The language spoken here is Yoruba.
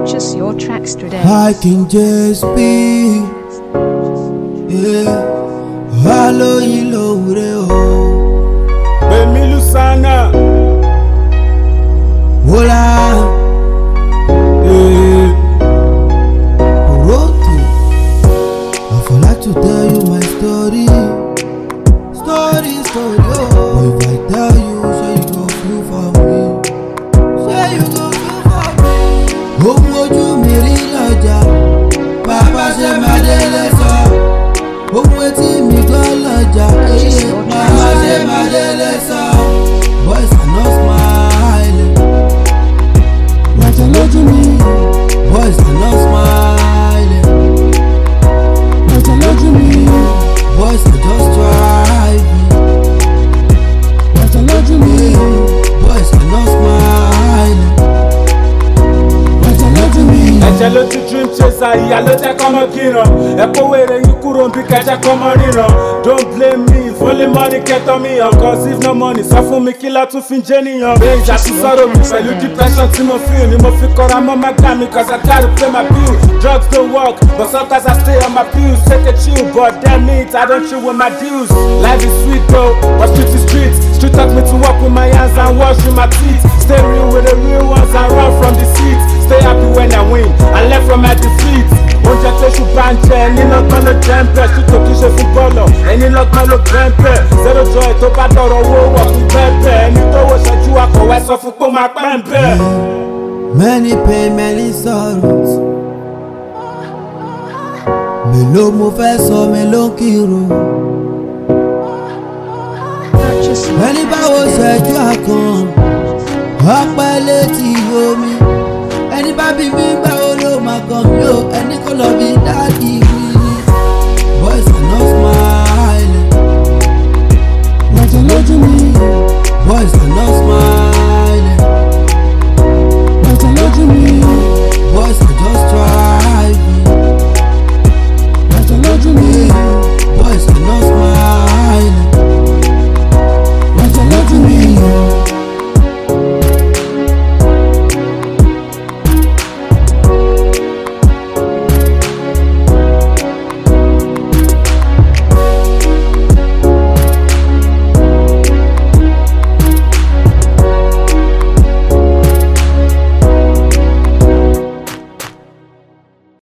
Purchase your tracks today. I can just be, yeah. Hello, Bemilu sana. Hola, Roto. I would like to tell you my story. Oh. But if I tell you, say you go through for me. Say you go through for me. Oh, moju miri loja. Baba se madele so. Oh, weti mi go loja. Baba se madele so. Boys are not smiling. What you know to me? Boys are not smiling. What you know to me? Boys are just driving. What you know to me? Boys are not smiling. What you know to me? Ẹ̀jẹ̀ ló ti dream chaser, ìyá ló jẹ́ kọ́mọ kíran. Ẹ̀kọ́ wèrè yín kúrò bí kẹjẹ kọ́mọ ríran. Don't blame me if only money kẹ́tọ́ mi hàn. Cause if no money sọ fún mi kí la tún fi jẹ́ níyàn. Bẹ́ẹ̀ ìjà ti sọ̀rọ̀ mi pẹ̀lú depression tí mo feel ni mo fi kọ́ra mọ́ má gbà mí. Cause I gotta pay my bills. Drugs don't work but sometimes I stay on my pills. Take a chill but damn it I don't chill with my deals. Life is sweet though but street is street. Street taught me to walk with my hands and wash with my teeth. Stay real with the real ones and run from the seats. Stay happy when I win and learn from my defeat. Oúnjẹ tó ṣù bá ń jẹ ẹni lọ́gbọ́n ló jẹ́ ń bẹ̀. Ṣùtò kìí ṣe fún bọ́ọ̀lù ẹni lọ́gbọ́n ló jẹ́ ń bẹ̀. Zero joy tó bá dọ̀rọ̀ owó wọ̀ fún bẹ́ẹ̀ ẹni tó wò ṣẹ́jú akọ̀wé sọ fún pé ó máa pẹ́ ń bẹ̀. Many pain, many sorrows. Mélòó mo fẹ́ sọ mélòó kìrò. Purchase your Ẹni tracks báwo today. ṣẹ́jú àkàn. Ọpẹ́ létí omi. Ẹni bá bí mi báwo ló máa kàn mí o. Ẹni kò lọ bí dáàdì mi.